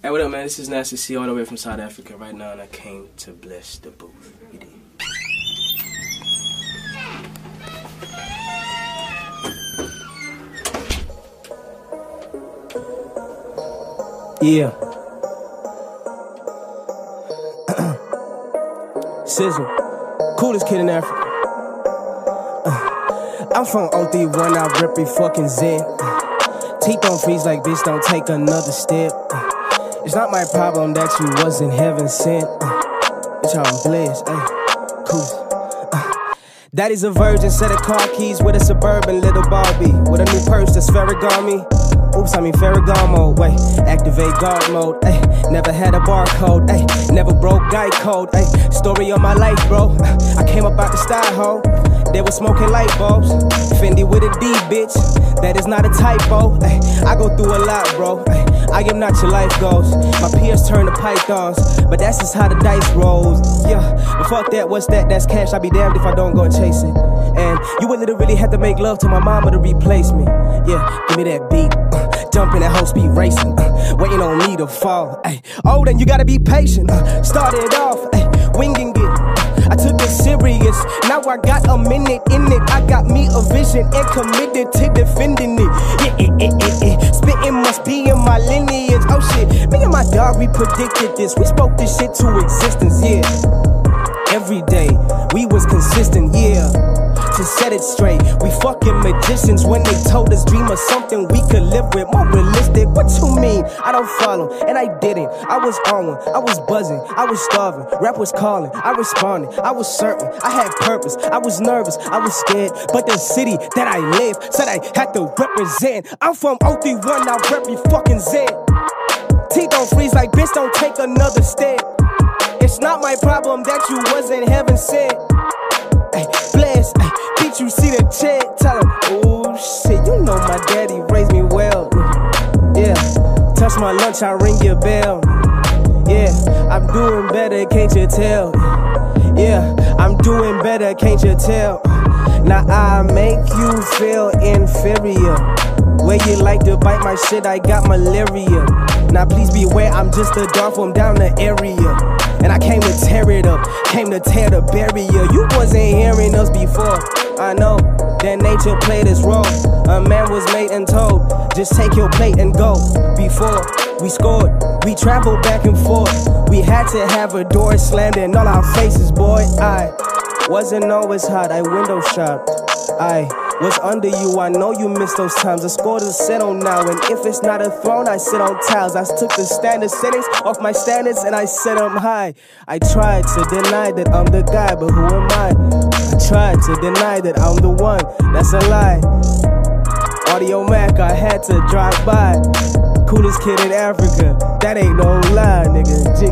Hey, what up, man? This is Nasty C all the way from South Africa right now, and I came to bless the booth. You dig? Yeah. Sizzle, coolest kid in Africa. I'm from 031, I rep fucking Zen. Teeth don't freeze like bitch, don't take another step. It's not my problem that you wasn't heaven sent. Bitch, I'm blessed, ayy, cool. Daddy's a virgin, set of car keys with a Suburban little Barbie. With a new purse that's Ferragamo. Oops, I mean Ferragamo, wait, activate guard mode, ayy. Never had a barcode, ayy. Never broke guy code, ayy. Story of my life, bro. I came up out the style hole. They were smoking light bulbs. Fendi with a D, bitch. That is not a typo, ayy. I go through a lot, bro, ayy. I am not your life goals. My peers turn to pythons, but that's just how the dice rolls. Yeah, but fuck that, what's that? That's cash. I'll be damned if I don't go and chase it. And you would literally have to make love to my mama to replace me. Yeah, give me that beat. Jumping at whole speed racing, waiting on me to fall. Ay. Oh, then you gotta be patient. Started off, winging it. I took it serious. Now I got a minute in it. I got me a vision and committed to defending it. Yeah. Spitting must be in my lineage. Oh shit, me and my dog, we predicted this. We spoke this shit to existence, yeah. Every day, we was consistent, yeah. To set it straight, we fucking magicians when they told us dream of something we could live with, more realistic. What you mean? I don't follow, and I didn't. I was on one, I was buzzing, I was starving. Rap was calling, I responded. I was certain, I had purpose. I was nervous, I was scared, but the city that I live said I had to represent. I'm from 031, I rep you fucking Z. Teeth don't freeze like bitch, don't take another step. It's not my problem that you wasn't heaven sent. Ay, bless, ay, bitch, you see the check. Tell him, oh shit, you know my daddy raised me well. Yeah, touch my lunch, I ring your bell. Yeah, I'm doing better, can't you tell? Yeah, I'm doing better, can't you tell? Now I make you feel inferior. Where you like to bite my shit, I got malaria. Now please beware, I'm just a dog from down the area. And I came to tear it up, came to tear the barrier. You wasn't hearing us before, I know that nature played its role. A man was made and told, just take your plate and go. Before we scored, we traveled back and forth. We had to have a door slammed in all our faces, boy. I wasn't always hot, I window shopped. I was under you, I know you missed those times. I scored a set on now, and if it's not a throne, I sit on tiles. I took the standard settings off my standards and I set them high. I tried to deny that I'm the guy, but who am I? I tried to deny that I'm the one, that's a lie. Audio Mac, I had to drive by. Coolest kid in Africa, that ain't no lie, nigga.